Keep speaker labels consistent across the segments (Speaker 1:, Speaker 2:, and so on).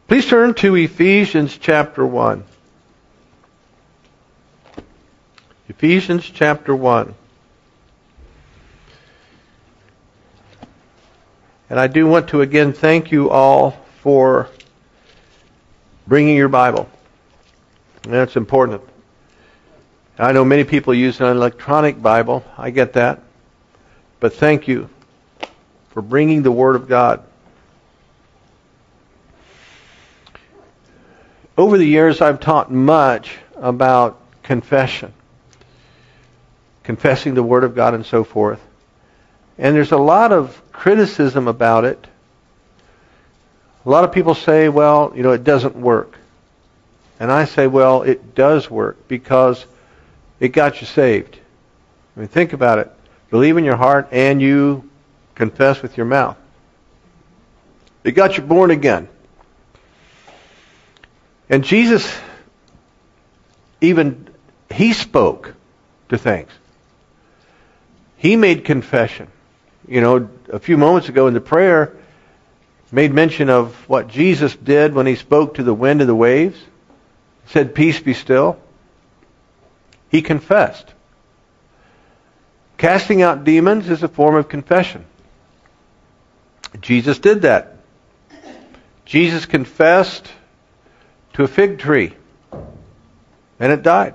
Speaker 1: Please turn to Ephesians chapter 1. Ephesians chapter 1. And I do want to again thank you all for bringing your Bible. And that's important. I know many people use an electronic Bible. I get that. But thank you for bringing the Word of God. Over the years, I've taught much about confession, confessing the Word of God and so forth. And there's a lot of criticism about it. A lot of people say, well, it doesn't work. And I say, well, it does work because it got you saved. I mean, think about it. Believe in your heart and you confess with your mouth. It got you born again. And Jesus, He spoke to things. He made confession. A few moments ago in the prayer, made mention of what Jesus did when He spoke to the wind and the waves. Said, "Peace, be still." He confessed. Casting out demons is a form of confession. Jesus did that. Jesus confessed to a fig tree, and it died.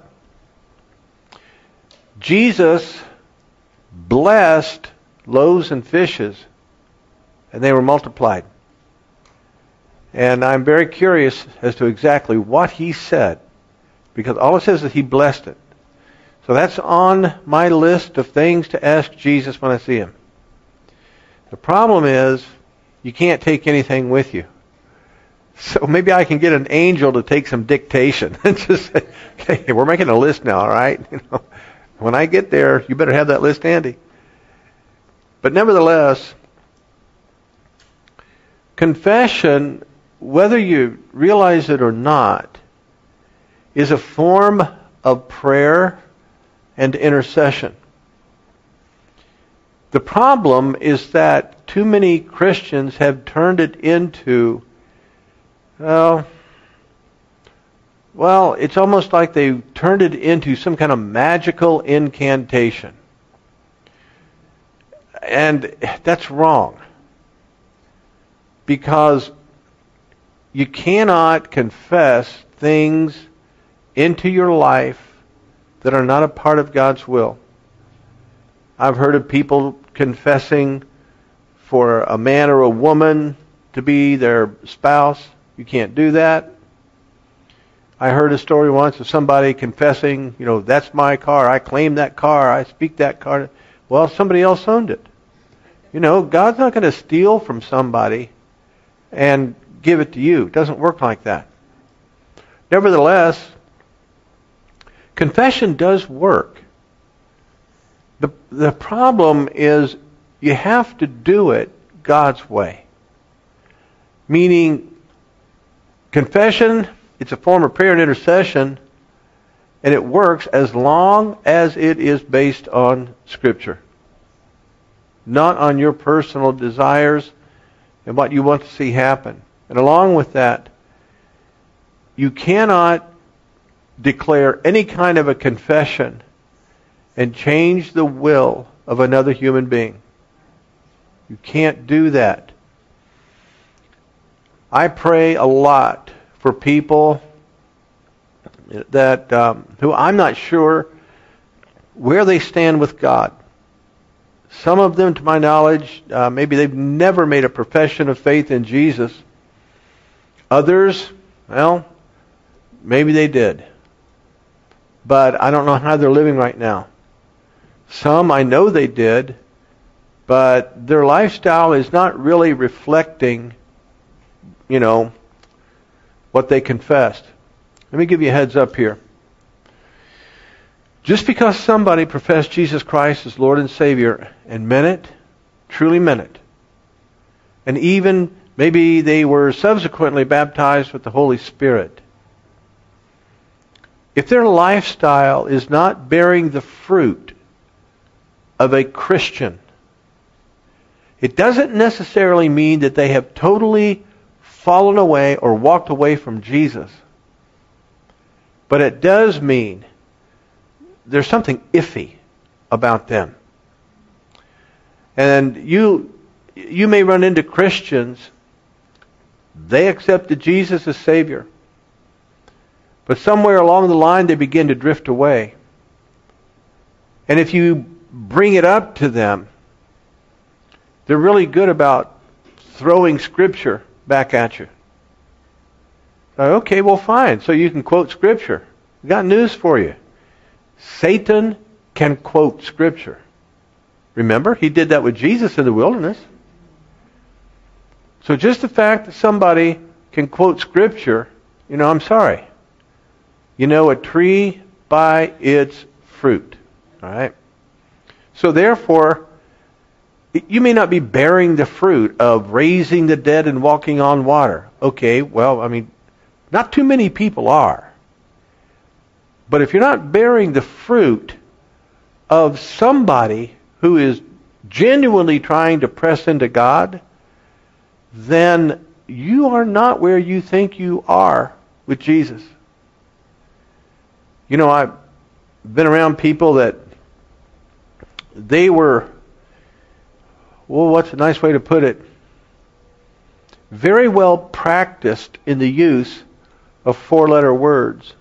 Speaker 1: Jesus blessed loaves and fishes, and they were multiplied. And I'm very curious as to exactly what He said, because all it says is He blessed it. So that's on my list of things to ask Jesus when I see Him. The problem is, you can't take anything with you. So maybe I can get an angel to take some dictation and just say, okay, we're making a list now, all right? When I get there, you better have that list handy. But nevertheless, confession, whether you realize it or not, is a form of prayer and intercession. The problem is that too many Christians have turned it into, well, it's almost like they turned it into some kind of magical incantation. And that's wrong. Because you cannot confess things into your life that are not a part of God's will. I've heard of people confessing for a man or a woman to be their spouse. You can't do that. I heard a story once of somebody confessing, that's my car. I claim that car. I speak that car. Well, somebody else owned it. God's not going to steal from somebody and give it to you. It doesn't work like that. Nevertheless, confession does work. The problem is you have to do it God's way. Meaning, confession, it's a form of prayer and intercession, and it works as long as it is based on Scripture. Not on your personal desires and what you want to see happen. And along with that, you cannot declare any kind of a confession and change the will of another human being. You can't do that. I pray a lot for people that who I'm not sure where they stand with God. Some of them, to my knowledge, maybe they've never made a profession of faith in Jesus. Others, maybe they did. But I don't know how they're living right now. Some, I know they did, but their lifestyle is not really reflecting, what they confessed. Let me give you a heads up here. Just because somebody professed Jesus Christ as Lord and Savior and meant it, truly meant it, and even maybe they were subsequently baptized with the Holy Spirit, if their lifestyle is not bearing the fruit of a Christian, it doesn't necessarily mean that they have totally fallen away or walked away from Jesus. But it does mean there's something iffy about them. And you may run into Christians, they accepted Jesus as Savior, but somewhere along the line they begin to drift away. And if you bring it up to them, they're really good about throwing Scripture back at you. Okay, well fine, so you can quote Scripture. I've got news for you. Satan can quote Scripture. Remember, he did that with Jesus in the wilderness. So just the fact that somebody can quote Scripture, I'm sorry. You know a tree by its fruit. All right? So therefore, you may not be bearing the fruit of raising the dead and walking on water. Okay, well, not too many people are. But if you're not bearing the fruit of somebody who is genuinely trying to press into God, then you are not where you think you are with Jesus. I've been around people that they were, what's a nice way to put it? Very well practiced in the use of four-letter words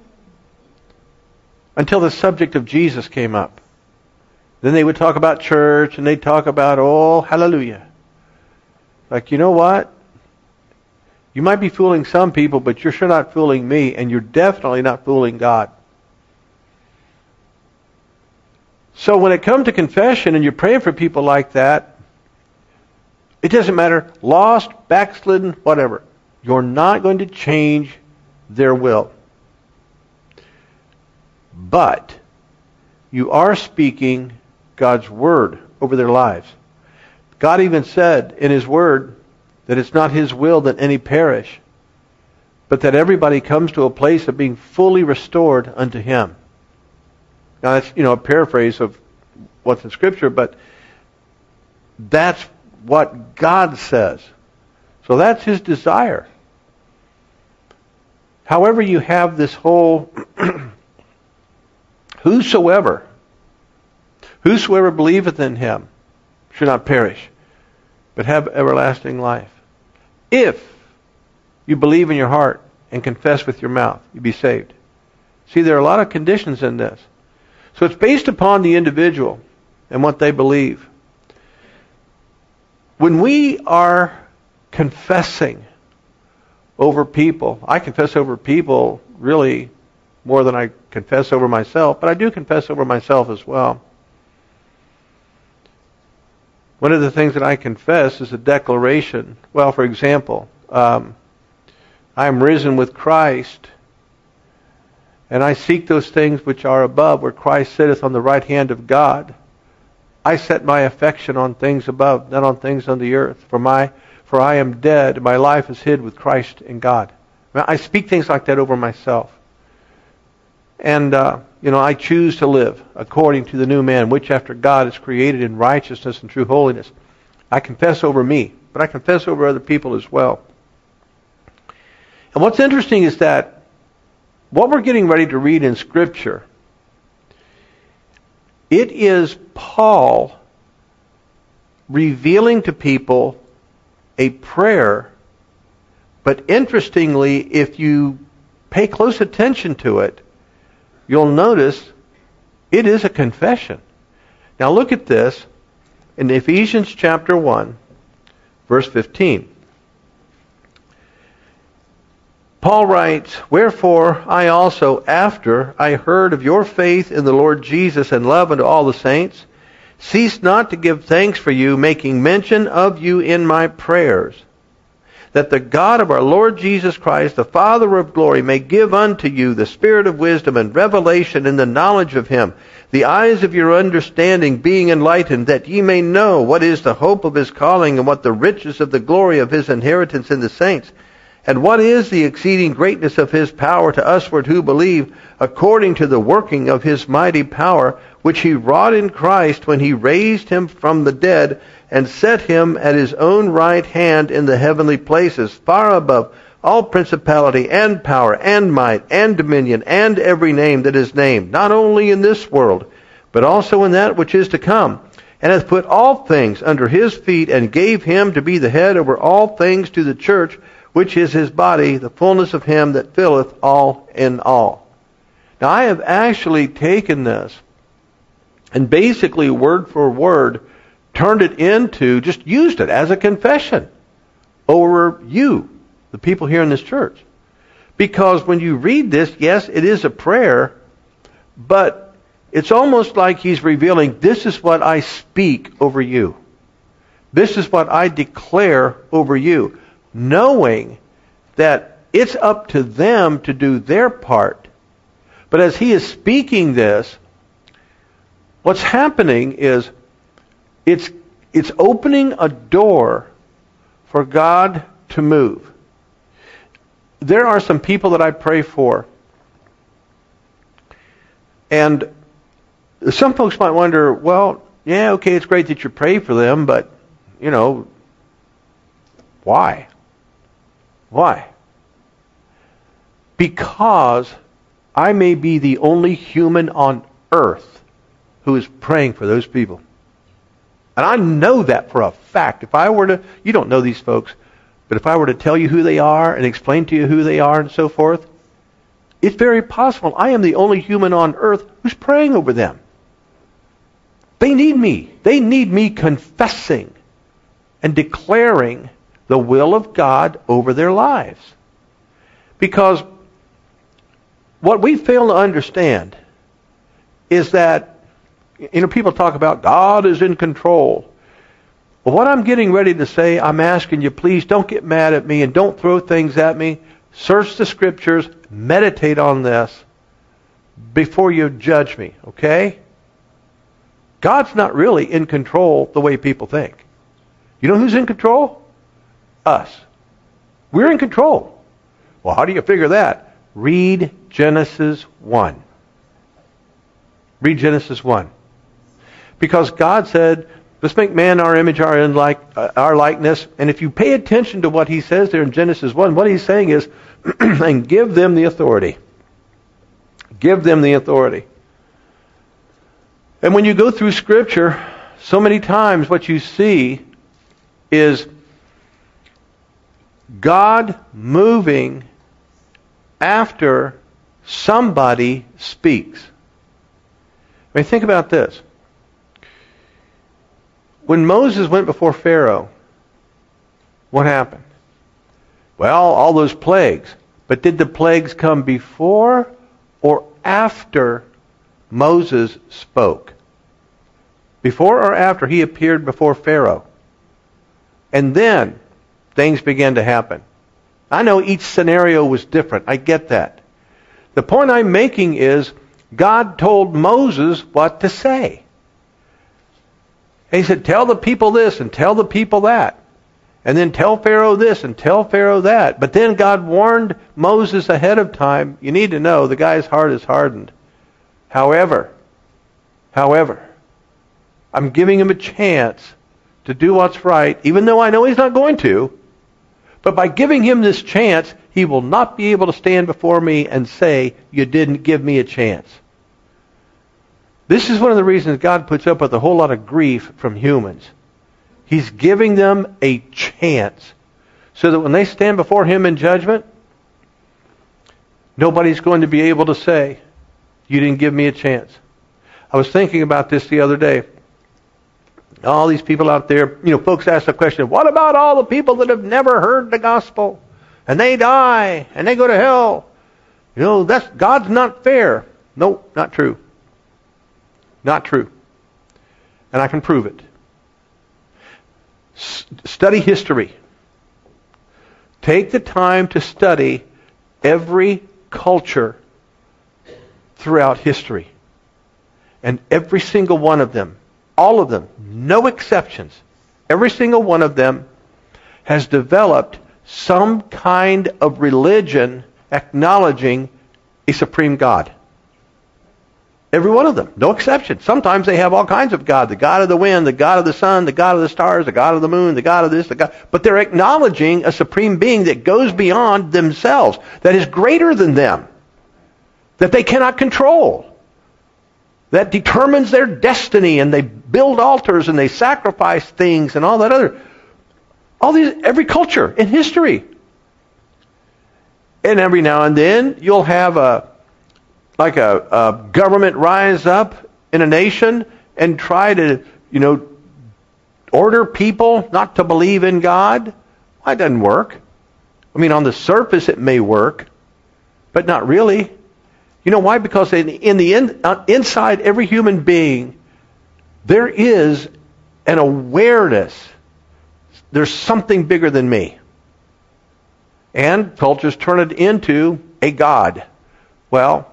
Speaker 1: until the subject of Jesus came up. Then they would talk about church, and they'd talk about, oh, hallelujah. Like, you know what? You might be fooling some people, but you're sure not fooling me, and you're definitely not fooling God. So when it comes to confession, and you're praying for people like that, it doesn't matter, lost, backslidden, whatever. You're not going to change their will. But you are speaking God's Word over their lives. God even said in His Word that it's not His will that any perish, but that everybody comes to a place of being fully restored unto Him. Now that's, a paraphrase of what's in Scripture, but that's what God says. So that's His desire. However, you have this whole whosoever believeth in Him should not perish, but have everlasting life. If you believe in your heart and confess with your mouth, you'll be saved. See, there are a lot of conditions in this. So it's based upon the individual and what they believe. When we are confessing over people, I confess over people really more than I confess over myself, but I do confess over myself as well. One of the things that I confess is a declaration. Well, for example, I am risen with Christ, and I seek those things which are above, where Christ sitteth on the right hand of God. I set my affection on things above, not on things on the earth. For I am dead, and my life is hid with Christ in God. I speak things like that over myself. And, I choose to live according to the new man, which after God is created in righteousness and true holiness. I confess over me, but I confess over other people as well. And what's interesting is that what we're getting ready to read in Scripture, it is Paul revealing to people a prayer, but interestingly, if you pay close attention to it, you'll notice it is a confession. Now look at this in Ephesians chapter 1, verse 15. Paul writes, "Wherefore I also, after I heard of your faith in the Lord Jesus and love unto all the saints, cease not to give thanks for you, making mention of you in my prayers, that the God of our Lord Jesus Christ, the Father of glory, may give unto you the spirit of wisdom and revelation in the knowledge of Him, the eyes of your understanding being enlightened, that ye may know what is the hope of His calling, and what the riches of the glory of His inheritance in the saints, And what is the exceeding greatness of his power to usward who believe, according to the working of his mighty power, which he wrought in Christ when he raised him from the dead and set him at his own right hand in the heavenly places, far above all principality and power and might and dominion and every name that is named, not only in this world, but also in that which is to come, and hath put all things under his feet, and gave him to be the head over all things to the church, which is his body, the fullness of him that filleth all in all. Now I have actually taken this and basically word for word turned it into, just used it as a confession over you, the people here in this church. Because when you read this, yes, it is a prayer, but it's almost like he's revealing, this is what I speak over you. This is what I declare over you, knowing that it's up to them to do their part. But as he is speaking this, what's happening is it's opening a door for God to move. There are some people that I pray for, and some folks might wonder, well, yeah, okay, it's great that you pray for them, but, why? Why? Because I may be the only human on earth who is praying for those people. And I know that for a fact. If I were to, you don't know these folks, but if I were to tell you who they are and explain to you who they are and so forth, it's very possible I am the only human on earth who's praying over them. They need me. They need me confessing and declaring the will of God over their lives. Because what we fail to understand is that, people talk about God is in control. Well, what I'm getting ready to say, I'm asking you, please don't get mad at me and don't throw things at me. Search the scriptures, meditate on this before you judge me, okay? God's not really in control the way people think. You know who's in control? Us. We're in control. Well, how do you figure that? Read Genesis 1. Read Genesis 1. Because God said, let's make man our image, our likeness. And if you pay attention to what he says there in Genesis 1, what he's saying is, and give them the authority. Give them the authority. And when you go through Scripture, so many times what you see is God moving after somebody speaks. I mean, think about this. When Moses went before Pharaoh, what happened? Well, all those plagues. But did the plagues come before or after Moses spoke? Before or after he appeared before Pharaoh? And then things began to happen. I know each scenario was different. I get that. The point I'm making is God told Moses what to say. He said, tell the people this and tell the people that. And then tell Pharaoh this and tell Pharaoh that. But then God warned Moses ahead of time. You need to know the guy's heart is hardened. However, I'm giving him a chance to do what's right, even though I know he's not going to. But by giving him this chance, he will not be able to stand before me and say, you didn't give me a chance. This is one of the reasons God puts up with a whole lot of grief from humans. He's giving them a chance so that when they stand before him in judgment, nobody's going to be able to say, you didn't give me a chance. I was thinking about this the other day. All these people out there, folks ask the question, what about all the people that have never heard the gospel? And they die, and they go to hell. God's not fair. No, not true. Not true. And I can prove it. Study history. Take the time to study every culture throughout history. And every single one of them, all of them, no exceptions, every single one of them has developed some kind of religion acknowledging a supreme God. Every one of them, no exception. Sometimes they have all kinds of God. The God of the wind, the God of the sun, the God of the stars, the God of the moon, the God of this, the God. But they're acknowledging a supreme being that goes beyond themselves, that is greater than them, that they cannot control, that determines their destiny, and they build altars and they sacrifice things and all that other. Every culture in history. And every now and then you'll have a government rise up in a nation and try to, order people not to believe in God. Well, that doesn't work. I mean, on the surface it may work, but not really. You know why? Because inside every human being, there is an awareness. There's something bigger than me. And cultures turn it into a God. Well,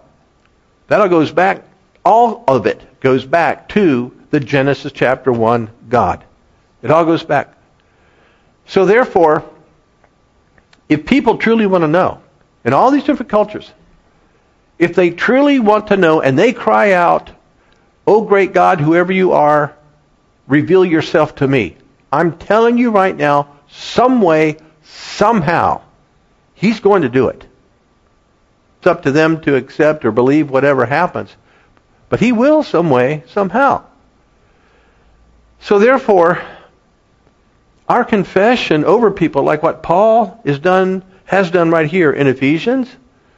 Speaker 1: all of it goes back to the Genesis chapter 1 God. It all goes back. So therefore, if people truly want to know, in all these different cultures, if they truly want to know and they cry out, "Oh great God, whoever you are, reveal yourself to me," I'm telling you right now, some way, somehow, He's going to do it. It's up to them to accept or believe whatever happens. But He will some way, somehow. So therefore, our confession over people, like what Paul has done right here in Ephesians,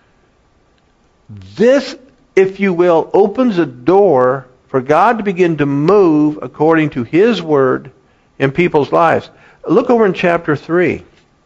Speaker 1: this, if you will, opens a door for God to begin to move according to His Word in people's lives. Look over in chapter 3.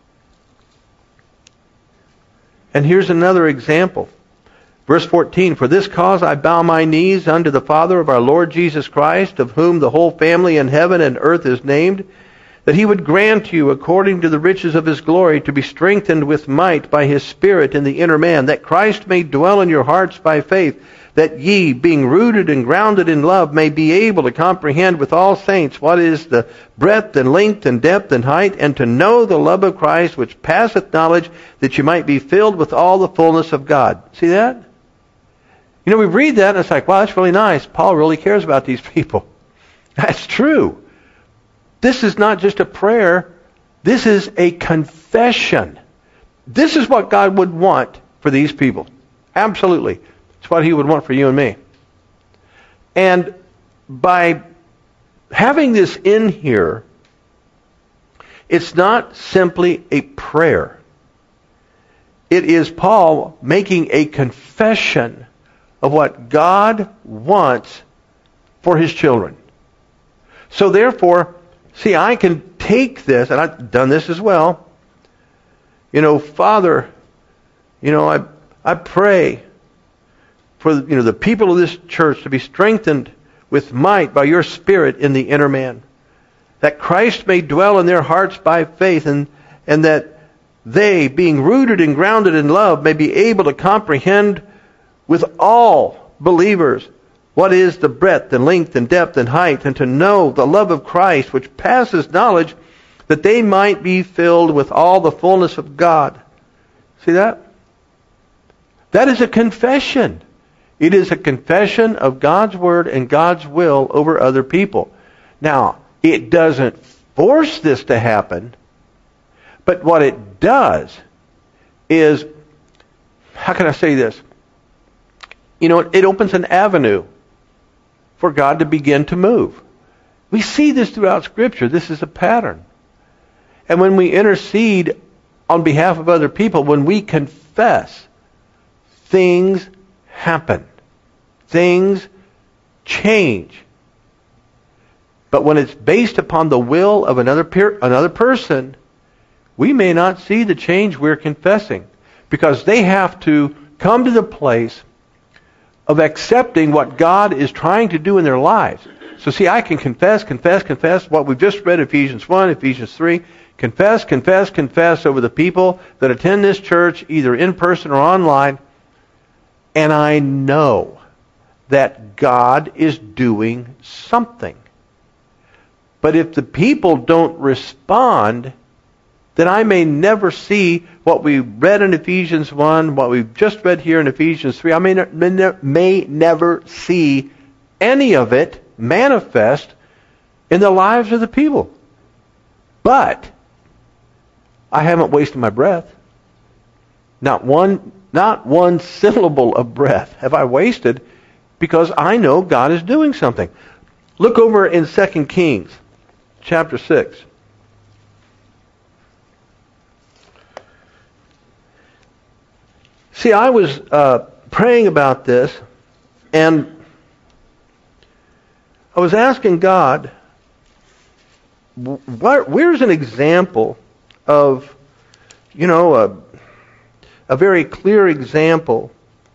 Speaker 1: And here's another example. Verse 14, "For this cause I bow my knees unto the Father of our Lord Jesus Christ, of whom the whole family in heaven and earth is named, that He would grant you, according to the riches of His glory, to be strengthened with might by His Spirit in the inner man, that Christ may dwell in your hearts by faith, that ye, being rooted and grounded in love, may be able to comprehend with all saints what is the breadth and length and depth and height, and to know the love of Christ, which passeth knowledge, that you might be filled with all the fullness of God." See that? We read that and it's like, wow, that's really nice. Paul really cares about these people. That's true. This is not just a prayer. This is a confession. This is what God would want for these people. Absolutely. It's what He would want for you and me. And by having this in here, it's not simply a prayer. It is Paul making a confession of what God wants for His children. So therefore, see, I can take this, and I've done this as well. Father, I pray for the people of this church to be strengthened with might by your Spirit in the inner man, that Christ may dwell in their hearts by faith, and that they, being rooted and grounded in love, may be able to comprehend with all believers what is the breadth and length and depth and height, and to know the love of Christ, which passes knowledge, that they might be filled with all the fullness of God. See that? That is a confession. It is a confession of God's Word and God's will over other people. Now, it doesn't force this to happen, but what it does is, how can I say this? It opens an avenue for God to begin to move. We see this throughout Scripture. This is a pattern. And when we intercede on behalf of other people, when we confess, things happen. Things change. But when it's based upon the will of another person, we may not see the change we're confessing, because they have to come to the place of accepting what God is trying to do in their lives. So see, I can confess what we've just read, Ephesians 1, Ephesians 3. Confess over the people that attend this church, either in person or online. And I know that God is doing something. But if the people don't respond, that I may never see what we read in Ephesians 1, what we've just read here in Ephesians 3. I may never see any of it manifest in the lives of the people. But I haven't wasted my breath. Not one syllable of breath have I wasted, because I know God is doing something. Look over in 2 Kings chapter 6. See, I was praying about this, and I was asking God, where's an example of, a very clear example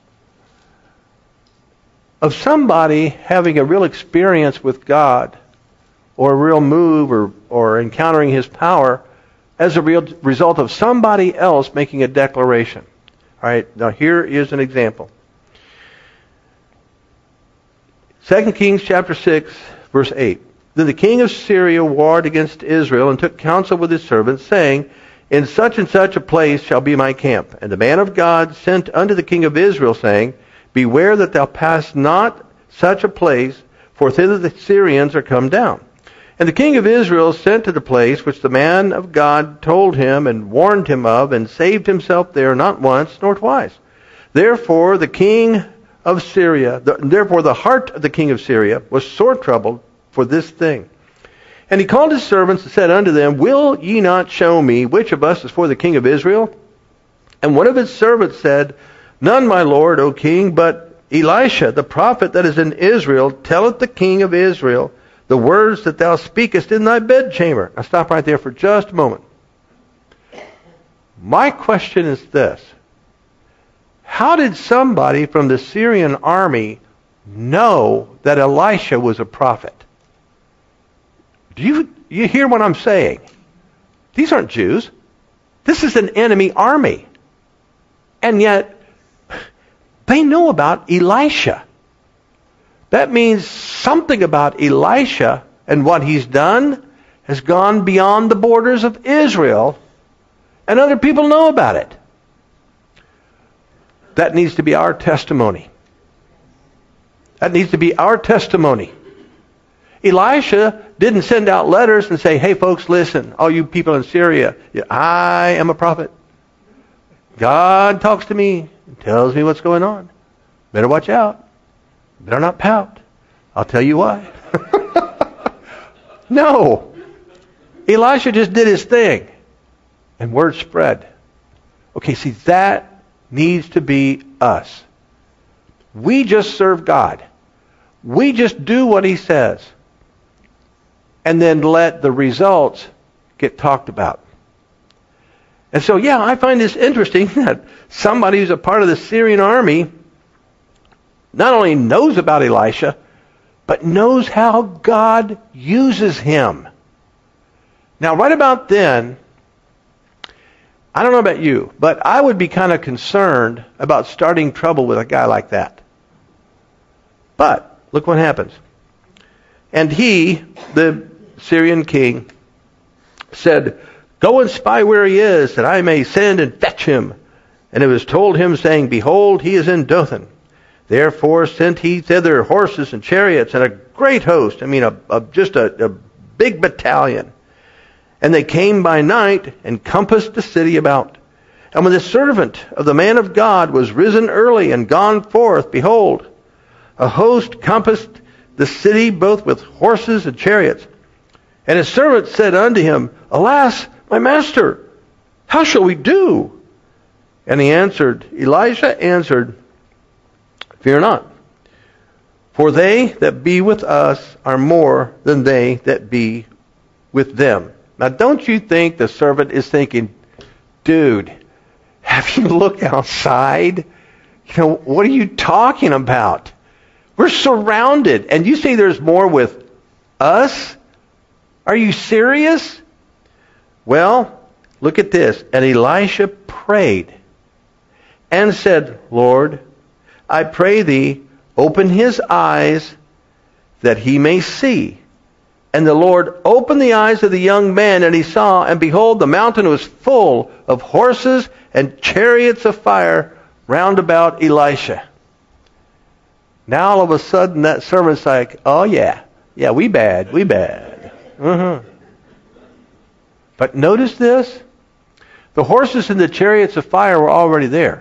Speaker 1: of somebody having a real experience with God, or a real move, or encountering His power as a real result of somebody else making a declaration. All right, now here is an example. 2 Kings chapter 6, verse 8. Then the king of Syria warred against Israel and took counsel with his servants, saying, in such and such a place shall be my camp. And the man of God sent unto the king of Israel, saying, beware that thou pass not such a place, for thither the Syrians are come down. And the king of Israel sent to the place which the man of God told him and warned him of, and saved himself there not once nor twice. Therefore the heart of the king of Syria was sore troubled for this thing. And he called his servants and said unto them, will ye not show me which of us is for the king of Israel? And one of his servants said, none, my lord, O king, but Elisha, the prophet that is in Israel, telleth the king of Israel the words that thou speakest in thy bedchamber. Now stop right there for just a moment. My question is this. How did somebody from the Syrian army know that Elisha was a prophet? Do you hear what I'm saying? These aren't Jews. This is an enemy army. And yet, they know about Elisha. That means something about Elisha and what he's done has gone beyond the borders of Israel, and other people know about it. That needs to be our testimony. That needs to be our testimony. Elisha didn't send out letters and say, hey folks, listen, all you people in Syria, I am a prophet. God talks to me and tells me what's going on. Better watch out. Better not pout. I'll tell you why. No. Elisha just did his thing. And word spread. Okay, see, that needs to be us. We just serve God. We just do what He says. And then let the results get talked about. And so, yeah, I find this interesting that somebody who's a part of the Syrian army not only knows about Elisha, but knows how God uses him. Now, right about then, I don't know about you, but I would be kind of concerned about starting trouble with a guy like that. But, look what happens. And he, the Syrian king, said, go and spy where he is, that I may send and fetch him. And it was told him, saying, behold, he is in Dothan. Therefore sent he thither horses and chariots and a great host. Just a big battalion. And they came by night and compassed the city about. And when the servant of the man of God was risen early and gone forth, behold, a host compassed the city both with horses and chariots. And his servant said unto him, alas, my master, how shall we do? And Elisha answered, fear not, for they that be with us are more than they that be with them. Now, don't you think the servant is thinking, dude, have you looked outside? What are you talking about? We're surrounded, and you say there's more with us? Are you serious? Well, look at this. And Elisha prayed and said, Lord, I pray thee, open his eyes that he may see. And the Lord opened the eyes of the young man, and he saw, and behold, the mountain was full of horses and chariots of fire round about Elisha. Now all of a sudden that servant's like, oh yeah, we bad. But notice this. The horses and the chariots of fire were already there.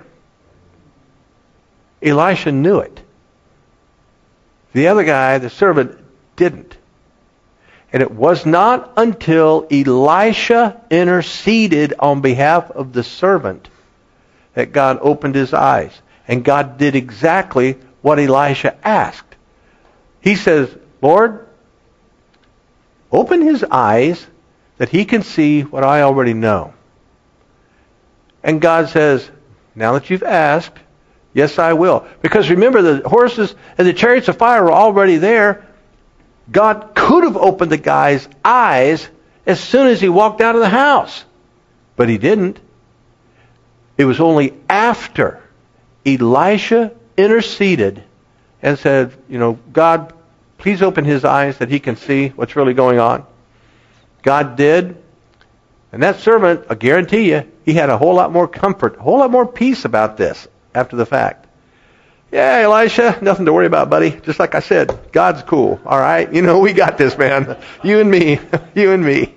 Speaker 1: Elisha knew it. The other guy, the servant, didn't. And it was not until Elisha interceded on behalf of the servant that God opened his eyes. And God did exactly what Elisha asked. He says, Lord, open his eyes that he can see what I already know. And God says, now that you've asked, yes, I will. Because remember, the horses and the chariots of fire were already there. God could have opened the guy's eyes as soon as he walked out of the house. But he didn't. It was only after Elisha interceded and said, God, please open his eyes that he can see what's really going on. God did. And that servant, I guarantee you, he had a whole lot more comfort, a whole lot more peace about this after the fact. Yeah, Elisha, nothing to worry about, buddy. Just like I said, God's cool. All right? We got this, man. You and me. You and me.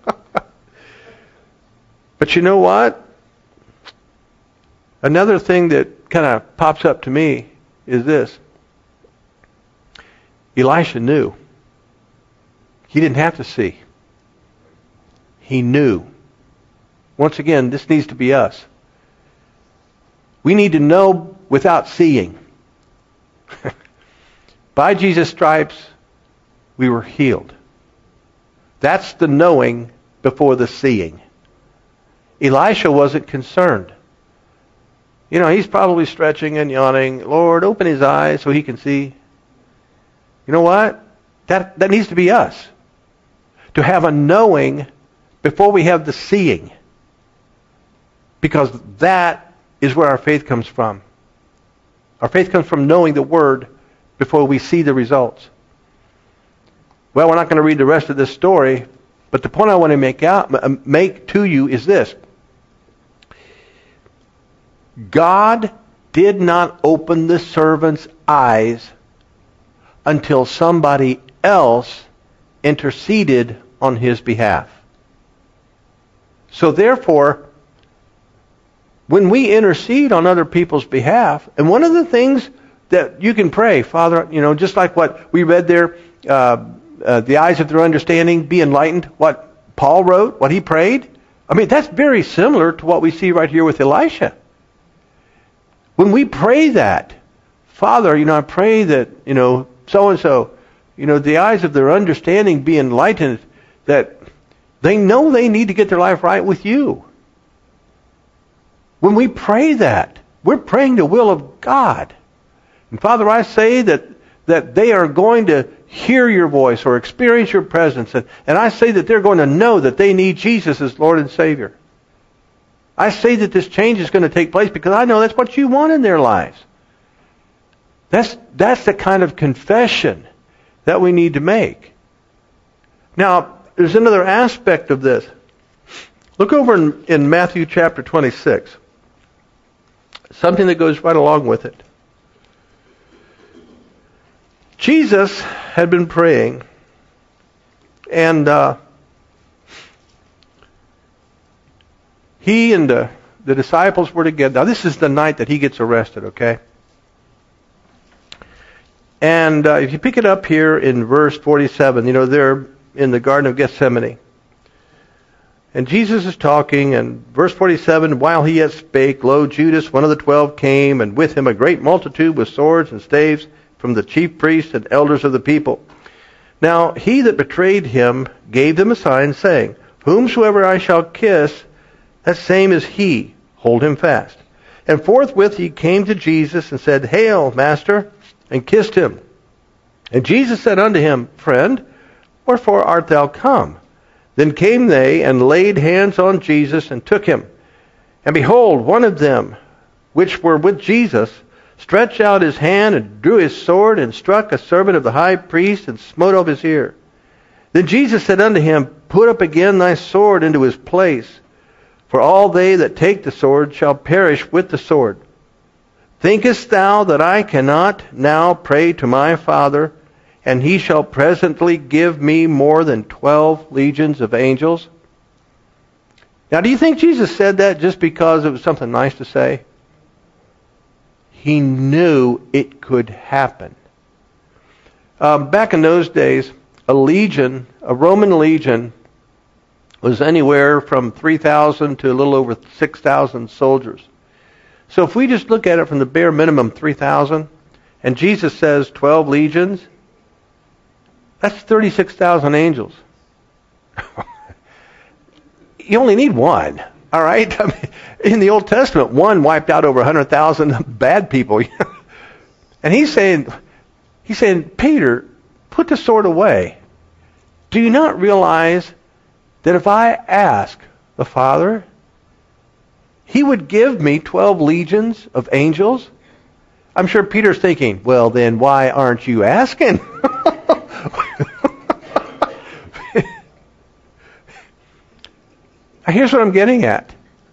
Speaker 1: But you know what? Another thing that kind of pops up to me is this. Elisha knew. He didn't have to see. He knew. Once again, this needs to be us. We need to know without seeing. By Jesus' stripes, we were healed. That's the knowing before the seeing. Elisha wasn't concerned. He's probably stretching and yawning. Lord, open his eyes so he can see. You know what? That needs to be us. To have a knowing before we have the seeing. Because that is where our faith comes from. Our faith comes from knowing the Word before we see the results. Well, we're not going to read the rest of this story, but the point I want to make to you is this. God did not open the servant's eyes until somebody else interceded on his behalf. So therefore, when we intercede on other people's behalf, and one of the things that you can pray, Father, just like what we read there, the eyes of their understanding be enlightened, what Paul wrote, what he prayed. That's very similar to what we see right here with Elisha. When we pray that, Father, I pray that, so-and-so, the eyes of their understanding be enlightened, that they know they need to get their life right with you. When we pray that, we're praying the will of God. And Father, I say that they are going to hear your voice or experience your presence. And I say that they're going to know that they need Jesus as Lord and Savior. I say that this change is going to take place because I know that's what you want in their lives. That's the kind of confession that we need to make. Now, there's another aspect of this. Look over in Matthew chapter 26. Something that goes right along with it. Jesus had been praying, and he and the disciples were together. Now, this is the night that he gets arrested, okay? And if you pick it up here in verse 47, they're in the Garden of Gethsemane. And Jesus is talking, and verse 47, while he yet spake, lo, Judas, one of the 12, came, and with him a great multitude with swords and staves from the chief priests and elders of the people. Now he that betrayed him gave them a sign, saying, whomsoever I shall kiss, that same is he. Hold him fast. And forthwith he came to Jesus and said, Hail, Master, and kissed him. And Jesus said unto him, Friend, wherefore art thou come? Then came they and laid hands on Jesus and took him. And behold, one of them, which were with Jesus, stretched out his hand and drew his sword and struck a servant of the high priest and smote off his ear. Then Jesus said unto him, Put up again thy sword into his place, for all they that take the sword shall perish with the sword. Thinkest thou that I cannot now pray to my Father, and he shall presently give me more than 12 legions of angels? Now, do you think Jesus said that just because it was something nice to say? He knew it could happen. Back in those days, a Roman legion, was anywhere from 3,000 to a little over 6,000 soldiers. So if we just look at it from the bare minimum, 3,000, and Jesus says 12 legions, that's 36,000 angels. You only need one, all right? I mean, in the Old Testament, one wiped out over 100,000 bad people. And he's saying, Peter, put the sword away. Do you not realize that if I ask the Father, he would give me 12 legions of angels? I'm sure Peter's thinking, well, then why aren't you asking? Here's what I'm getting at.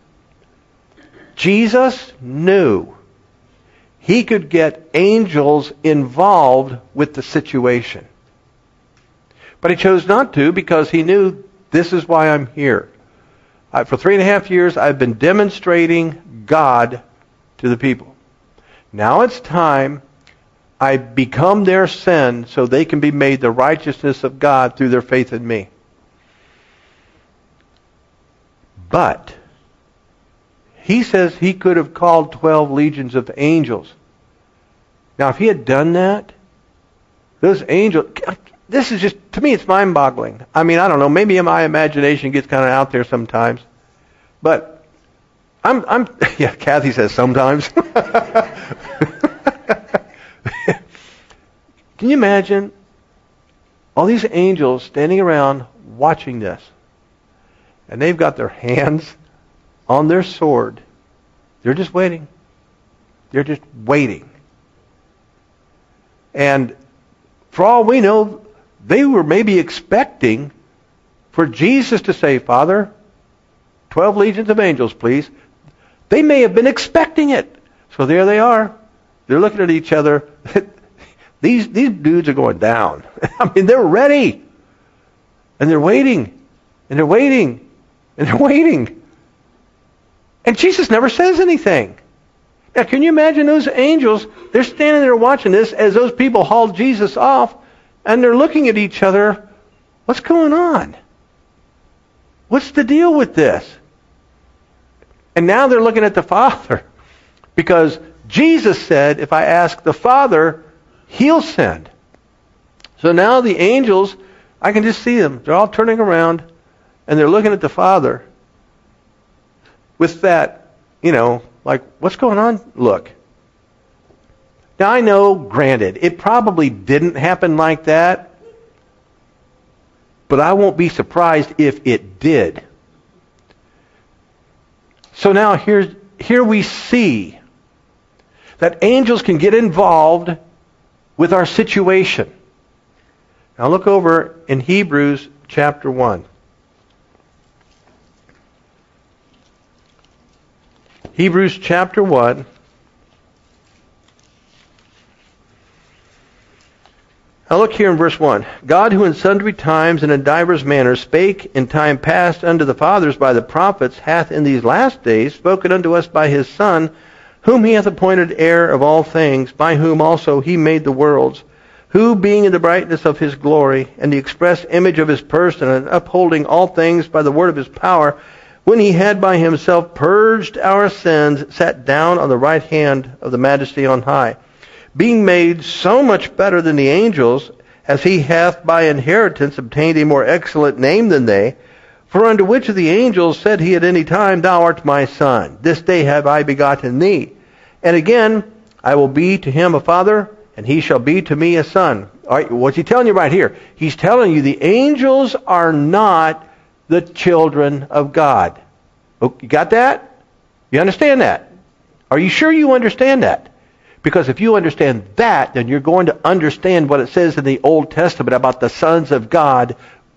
Speaker 1: Jesus knew he could get angels involved with the situation. But he chose not to because he knew this is why I'm here. For 3.5 years, I've been demonstrating God to the people. Now it's time I become their sin so they can be made the righteousness of God through their faith in me. But he says he could have called 12 legions of angels. Now, if he had done that, those angels, this is just, to me, it's mind-boggling. I mean, I don't know, maybe my imagination gets kind of out there sometimes. But yeah, Kathy says sometimes. Can you imagine all these angels standing around watching this? And they've got their hands on their sword. They're just waiting. They're just waiting. And for all we know, they were maybe expecting for Jesus to say, Father, 12 legions of angels, please. They may have been expecting it. So there they are. They're looking at each other. These dudes are going down. I mean, they're ready. And they're waiting. And they're waiting. And they're waiting. And Jesus never says anything. Now, can you imagine those angels? They're standing there watching this as those people hauled Jesus off, and they're looking at each other. What's going on? What's the deal with this? And now they're looking at the Father. Because Jesus said, if I ask the Father, He'll send. So now the angels, I can just see them. They're all turning around, and they're looking at the Father with that, like, what's going on? Look. Now, I know, granted, it probably didn't happen like that, but I won't be surprised if it did. So now here we see that angels can get involved with our situation. Now look over in Hebrews chapter 1. Hebrews chapter 1. Now look here in verse 1. God, who in sundry times and in divers manners spake in time past unto the fathers by the prophets, hath in these last days spoken unto us by his Son, whom he hath appointed heir of all things, by whom also he made the worlds, who, being in the brightness of his glory, and the express image of his person, and upholding all things by the word of his power, when he had by himself purged our sins, sat down on the right hand of the majesty on high, being made so much better than the angels, as he hath by inheritance obtained a more excellent name than they. For unto which of the angels said he at any time, Thou art my son, this day have I begotten thee. And again, I will be to him a father, and he shall be to me a son. All right, what's he telling you right here? He's telling you the angels are not the children of God. Oh, you got that? You understand that? Are you sure you understand that? Because if you understand that, then you're going to understand what it says in the Old Testament about the sons of God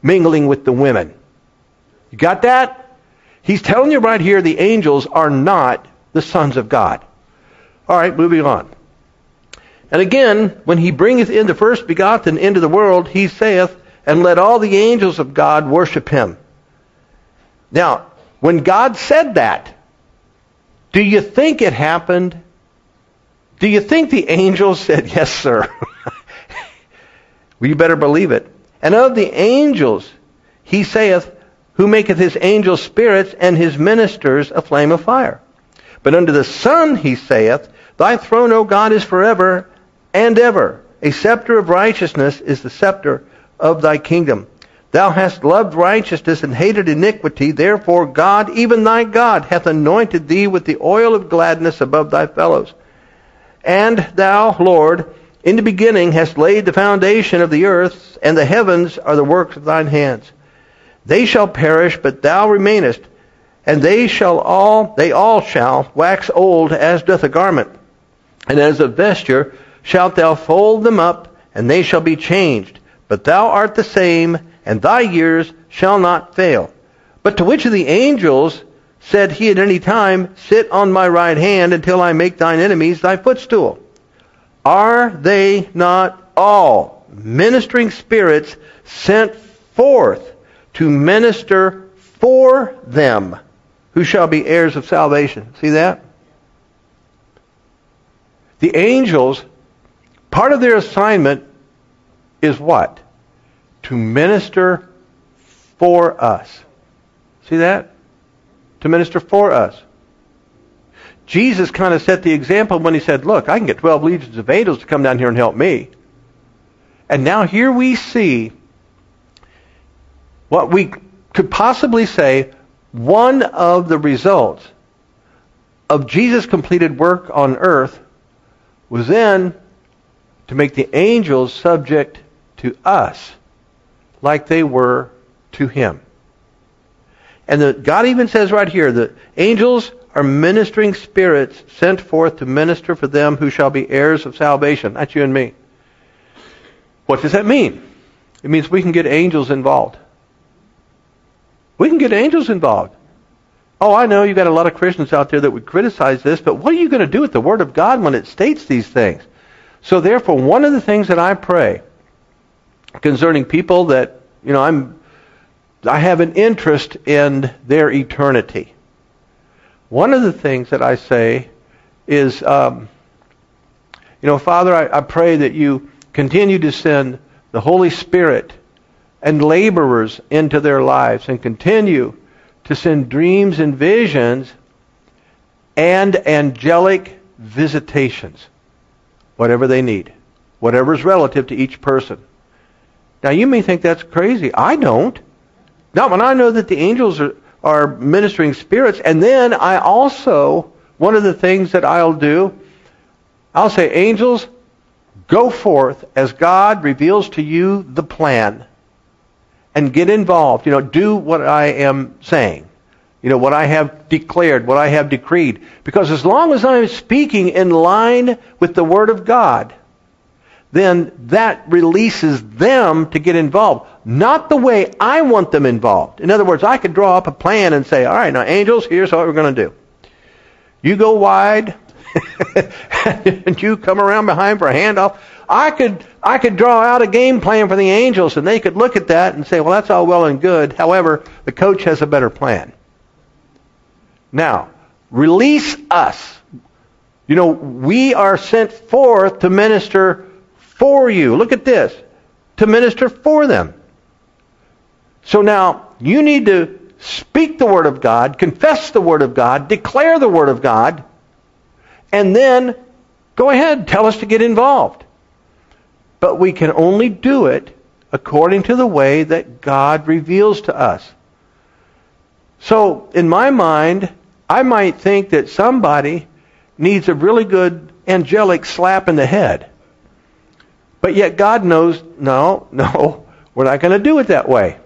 Speaker 1: mingling with the women. You got that? He's telling you right here the angels are not the sons of God. All right, moving on. And again, when he bringeth in the first begotten into the world, he saith, and let all the angels of God worship him. Now, when God said that, do you think it happened? Do you think the angels said, yes, sir? Well, you better believe it. And of the angels, he saith, who maketh his angels spirits and his ministers a flame of fire. But unto the Son he saith, thy throne, O God, is forever and ever. A scepter of righteousness is the scepter of thy kingdom. Thou hast loved righteousness and hated iniquity. Therefore God, even thy God, hath anointed thee with the oil of gladness above thy fellows. And thou, Lord, in the beginning hast laid the foundation of the earth, and the heavens are the works of thine hands. They shall perish, but thou remainest, and they all shall wax old as doth a garment. And as a vesture shalt thou fold them up, and they shall be changed. But thou art the same, and thy years shall not fail. But to which of the angels said he at any time, sit on my right hand until I make thine enemies thy footstool? Are they not all ministering spirits sent forth to minister for them who shall be heirs of salvation? See that? The angels, part of their assignment is what? To minister for us. See that? To minister for us. Jesus kind of set the example when he said, look, I can get 12 legions of angels to come down here and help me. And now here we see what we could possibly say one of the results of Jesus' completed work on earth was then to make the angels subject to us like they were to him. And God even says right here that angels are ministering spirits sent forth to minister for them who shall be heirs of salvation. That's you and me. What does that mean? It means we can get angels involved. We can get angels involved. Oh, I know you've got a lot of Christians out there that would criticize this, but what are you going to do with the Word of God when it states these things? So therefore, one of the things that I pray concerning people that, I have an interest in their eternity. One of the things that I say is, Father, I pray that you continue to send the Holy Spirit and laborers into their lives and continue to send dreams and visions and angelic visitations, whatever they need, whatever is relative to each person. Now, you may think that's crazy. I don't. Not when I know that the angels are ministering spirits. And then I also, one of the things that I'll do, I'll say, angels, go forth as God reveals to you the plan and get involved. Do what I am saying. What I have declared, what I have decreed. Because as long as I'm speaking in line with the Word of God, then that releases them to get involved. Not the way I want them involved. In other words, I could draw up a plan and say, all right, now angels, here's what we're going to do. You go wide, and you come around behind for a handoff. I could draw out a game plan for the angels, and they could look at that and say, well, that's all well and good. However, the coach has a better plan. Now, release us. We are sent forth to minister for you. Look at this. To minister for them. So now, you need to speak the Word of God, confess the Word of God, declare the Word of God, and then go ahead, tell us to get involved. But we can only do it according to the way that God reveals to us. So, in my mind, I might think that somebody needs a really good angelic slap in the head. But yet God knows, no, we're not going to do it that way.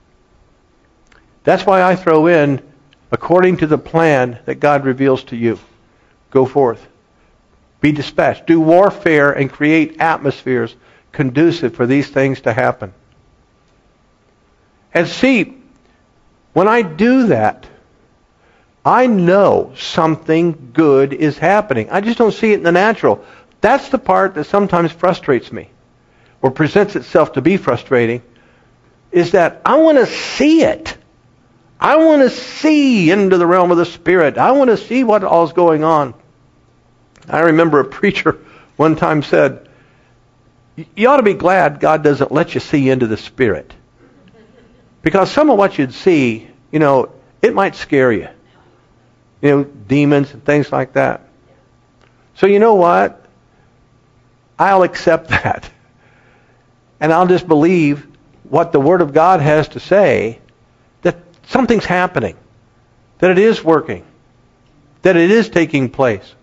Speaker 1: That's why I throw in, according to the plan that God reveals to you. Go forth. Be dispatched. Do warfare and create atmospheres conducive for these things to happen. And see, when I do that, I know something good is happening. I just don't see it in the natural. That's the part that sometimes frustrates me, or presents itself to be frustrating, is that I want to see it. I want to see into the realm of the Spirit. I want to see what all's going on. I remember a preacher one time said, you ought to be glad God doesn't let you see into the Spirit. Because some of what you'd see, it might scare you. Demons and things like that. So you know what? I'll accept that. And I'll just believe what the Word of God has to say, that something's happening, that it is working, that it is taking place.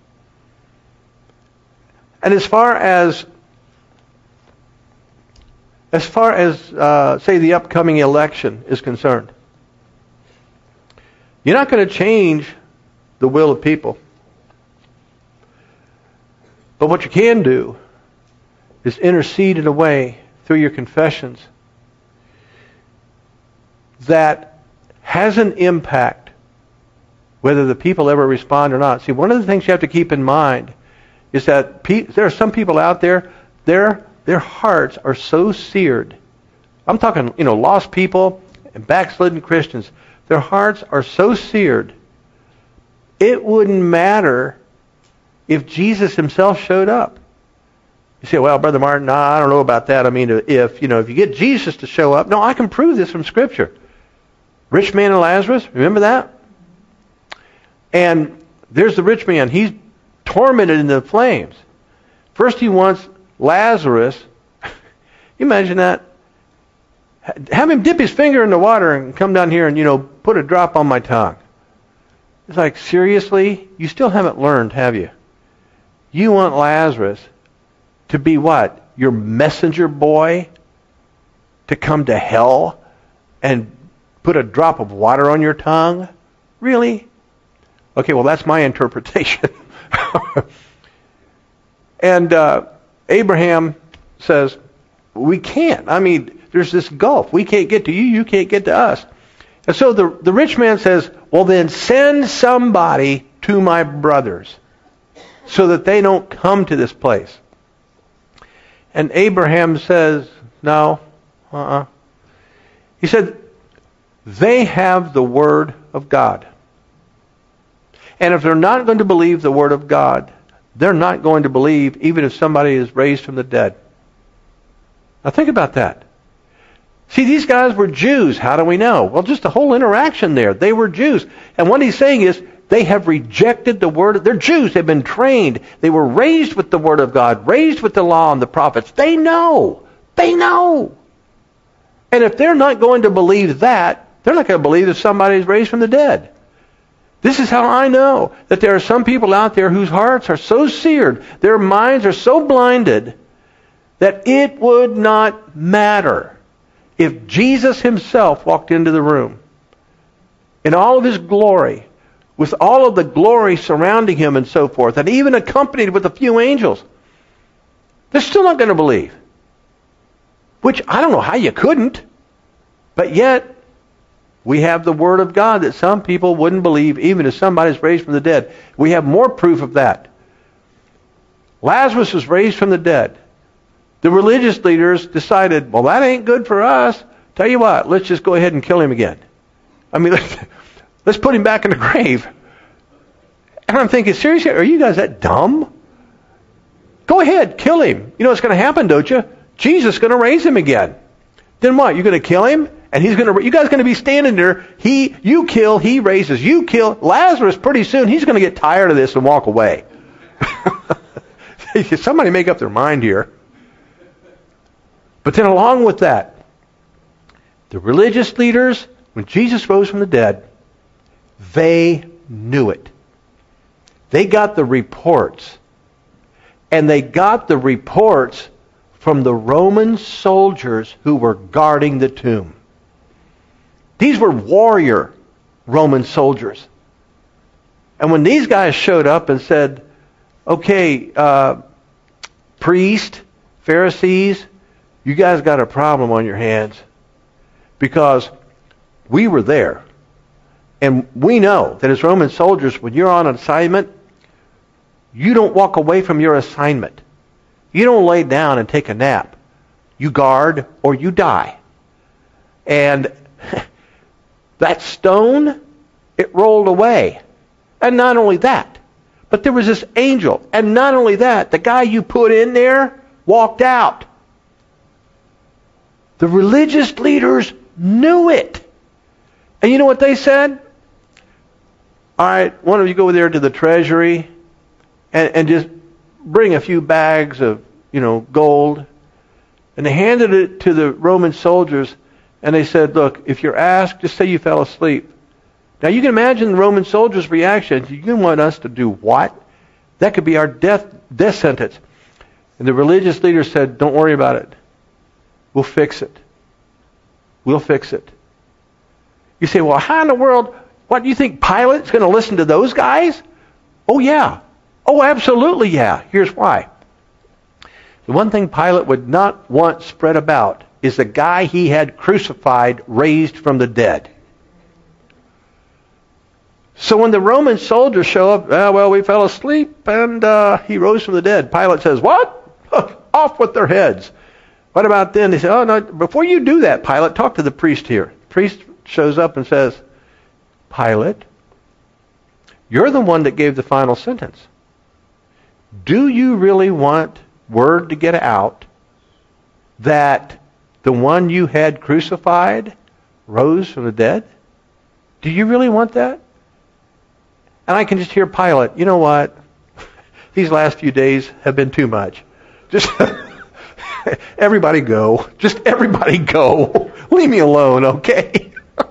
Speaker 1: And as far as say, the upcoming election is concerned, you're not going to change the will of people. But what you can do is intercede in a way through your confessions that has an impact whether the people ever respond or not. See, one of the things you have to keep in mind is that there are some people out there, their hearts are so seared. I'm talking, lost people and backslidden Christians. Their hearts are so seared, it wouldn't matter if Jesus himself showed up. You say, well, Brother Martin, I don't know about that. I mean, if you get Jesus to show up. No, I can prove this from Scripture. Rich man and Lazarus, remember that? And there's the rich man. He's tormented in the flames. First he wants Lazarus. Imagine that. Have him dip his finger in the water and come down here and, put a drop on my tongue. It's like, seriously? You still haven't learned, have you? You want Lazarus to be what? Your messenger boy? To come to hell and put a drop of water on your tongue? Really? Okay, well, that's my interpretation. And Abraham says, we can't. I mean, there's this gulf. We can't get to you. You can't get to us. And so the rich man says, well, then send somebody to my brothers so that they don't come to this place. And Abraham says, no. He said, they have the Word of God. And if they're not going to believe the Word of God, they're not going to believe even if somebody is raised from the dead. Now think about that. See, these guys were Jews. How do we know? Well, just the whole interaction there. They were Jews. And what he's saying is, they have rejected the Word. They're Jews. They've been trained. They were raised with the Word of God, raised with the law and the prophets. They know. They know. And if they're not going to believe that, they're not going to believe that somebody is raised from the dead. This is how I know that there are some people out there whose hearts are so seared, their minds are so blinded, that it would not matter if Jesus himself walked into the room in all of his glory, with all of the glory surrounding him and so forth, and even accompanied with a few angels. They're still not going to believe. Which, I don't know how you couldn't. But yet, we have the Word of God that some people wouldn't believe even if somebody's raised from the dead. We have more proof of that. Lazarus was raised from the dead. The religious leaders decided, well, that ain't good for us. Tell you what, let's just go ahead and kill him again. I mean, let's put him back in the grave. And I'm thinking, seriously, are you guys that dumb? Go ahead, kill him. You know what's going to happen, don't you? Jesus is going to raise him again. Then what? You're going to kill him? And you guys are going to be standing there. You kill, he raises. You kill. Lazarus, pretty soon, he's going to get tired of this and walk away. Somebody make up their mind here. But then along with that, the religious leaders, when Jesus rose from the dead, they knew it. They got the reports. And they got the reports from the Roman soldiers who were guarding the tomb. These were warrior Roman soldiers. And when these guys showed up and said, okay, priest, Pharisees, you guys got a problem on your hands. because we were there. And we know that as Roman soldiers, when you're on an assignment, you don't walk away from your assignment. You don't lay down and take a nap. You guard or you die. And that stone, it rolled away. And not only that, but there was this angel. And not only that, the guy you put in there walked out. The religious leaders knew it. And you know what they said? All right, one of you go there to the treasury and just bring a few bags of, gold. And they handed it to the Roman soldiers, and they said, look, if you're asked, just say you fell asleep. Now you can imagine the Roman soldiers' reaction. You want us to do what? That could be our death sentence. And the religious leaders said, don't worry about it. We'll fix it. We'll fix it. You say, well, how in the world, what do you think Pilate's going to listen to those guys? Oh, yeah. Oh, absolutely, yeah. Here's why. The one thing Pilate would not want spread about is the guy he had crucified raised from the dead. So when the Roman soldiers show up, we fell asleep and he rose from the dead. Pilate says, what? Off with their heads. What about then? They say, oh, no, before you do that, Pilate, talk to the priest here. The priest shows up and says, Pilate, you're the one that gave the final sentence. Do you really want word to get out that the one you had crucified rose from the dead? Do you really want that? And I can just hear Pilate, you know what? These last few days have been too much. Just everybody go. Just everybody go. Leave me alone, okay?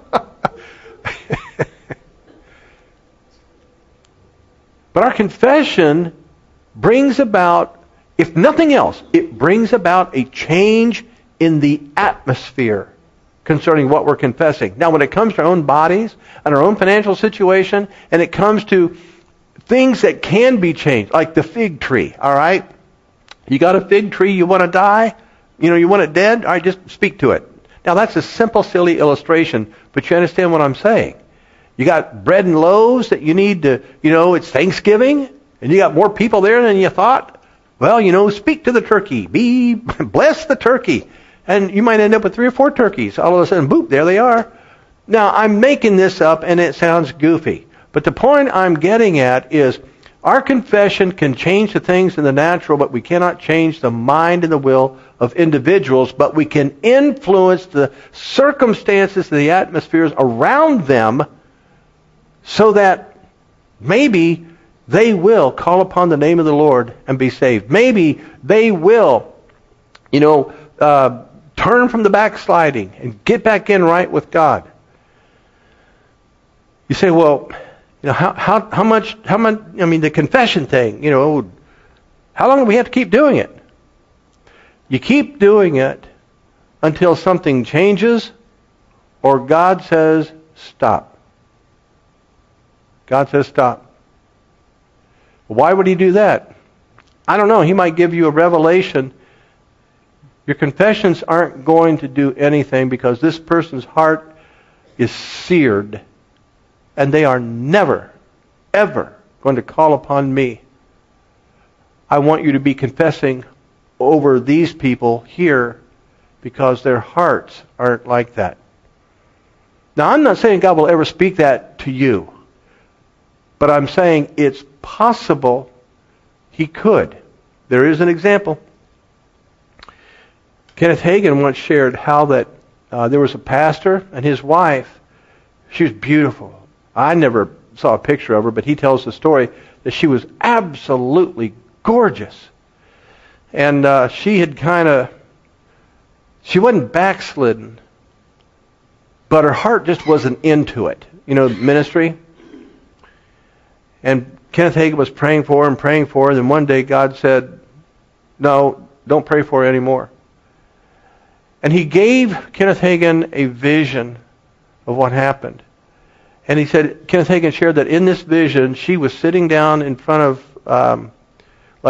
Speaker 1: But our confession brings about, if nothing else, it brings about a change in the atmosphere concerning what we're confessing. Now, when it comes to our own bodies and our own financial situation, and it comes to things that can be changed, like the fig tree, all right? You got a fig tree, you want to die? You want it dead? All right, just speak to it. Now, that's a simple, silly illustration, but you understand what I'm saying. You got bread and loaves that you need to, it's Thanksgiving, and you got more people there than you thought. Well, speak to the turkey. Bless the turkey. And you might end up with 3 or 4 turkeys. All of a sudden, boop, there they are. Now, I'm making this up, and it sounds goofy. But the point I'm getting at is our confession can change the things in the natural, but we cannot change the mind and the will of individuals, but we can influence the circumstances and the atmospheres around them so that maybe they will call upon the name of the Lord and be saved. Maybe they will, turn from the backsliding and get back in right with God. You say, well, how much, the confession thing, how long do we have to keep doing it? You keep doing it until something changes or God says, stop. God says, stop. Why would he do that? I don't know. He might give you a revelation. Your confessions aren't going to do anything because this person's heart is seared. And they are never, ever going to call upon me. I want you to be confessing over these people here because their hearts aren't like that. Now, I'm not saying God will ever speak that to you. But I'm saying it's possible he could. There is an example. Kenneth Hagin once shared how that there was a pastor and his wife. She was beautiful. I never saw a picture of her, but he tells the story that she was absolutely gorgeous. And she wasn't backslidden, but her heart just wasn't into it. Ministry. And Kenneth Hagin was praying for her and praying for her. And then one day God said, no, don't pray for her anymore. And he gave Kenneth Hagin a vision of what happened. And he said, Kenneth Hagin shared that in this vision, she was sitting down in front of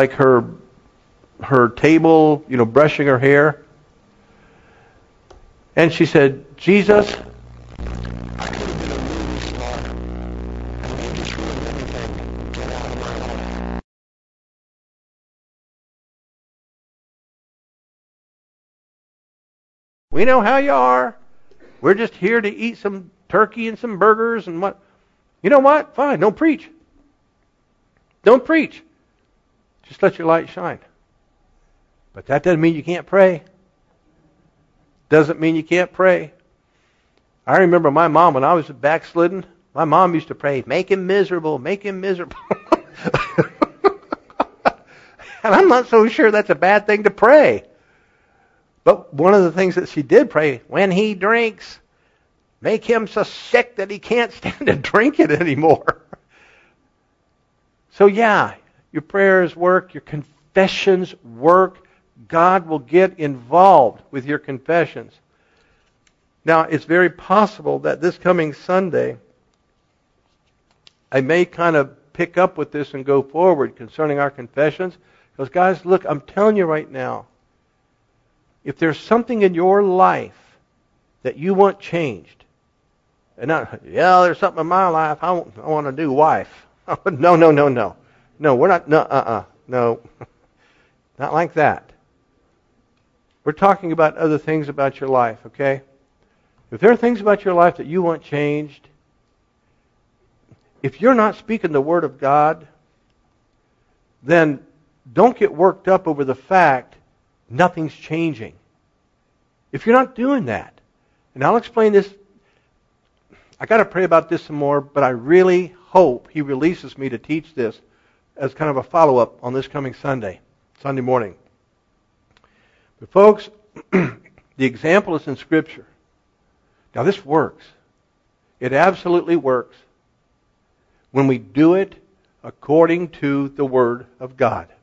Speaker 1: her table, brushing her hair. And she said, Jesus,
Speaker 2: I could have been a movie star. And you just ruined everything. Get out of my life.
Speaker 1: we know how you are. We're just here to eat some turkey and some burgers and what. You know what? Fine, don't preach. Don't preach. Just let your light shine. But that doesn't mean you can't pray. Doesn't mean you can't pray. I remember my mom, when I was backslidden, my mom used to pray, make him miserable, make him miserable. And I'm not so sure that's a bad thing to pray. But one of the things that she did pray, when he drinks, make him so sick that he can't stand to drink it anymore. So yeah, your prayers work, your confessions work. God will get involved with your confessions. Now, it's very possible that this coming Sunday, I may kind of pick up with this and go forward concerning our confessions. Because guys, look, I'm telling you right now, if there's something in your life that you want changed, and not, yeah, there's something in my life I want a new wife. No. No, we're not, no. Not like that. We're talking about other things about your life, okay? If there are things about your life that you want changed, if you're not speaking the Word of God, then don't get worked up over the fact nothing's changing. If you're not doing that, and I'll explain this, I got to pray about this some more, but I really hope He releases me to teach this as kind of a follow-up on this coming Sunday morning. But folks, the example is in Scripture. Now this works. It absolutely works when we do it according to the Word of God.